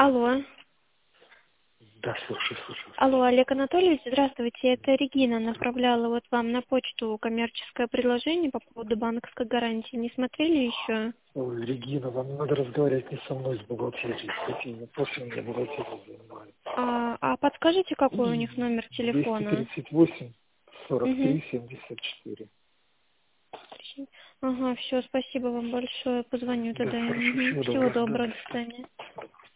Алло. Да, слушаю. Алло, Олег Анатольевич, здравствуйте. Это Регина направляла вот вам на почту коммерческое предложение по поводу банковской гарантии. Не смотрели еще? Ой, Регина, вам надо разговаривать не со мной, с бухгалтерией. Такие вопросы меня бухгалтерия занимает. А подскажите, какой у них номер телефона? 238 Угу. 43 74. Ага, все, спасибо вам большое. Позвоню Да, тогда. хорошо, Мгм. всего Всего доброго. Да, доброго, до до свидания. свидания.